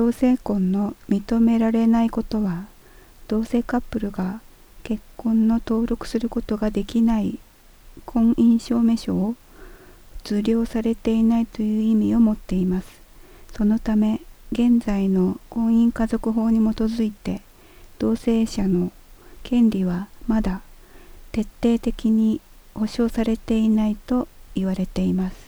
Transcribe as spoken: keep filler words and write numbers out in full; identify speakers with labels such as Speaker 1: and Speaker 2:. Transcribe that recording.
Speaker 1: 同性婚の認められないことは、同性カップルが結婚の登録することができない婚姻証明書を受領されていないという意味を持っています。そのため、現在の婚姻家族法に基づいて、同性者の権利はまだ徹底的に保障されていないと言われています。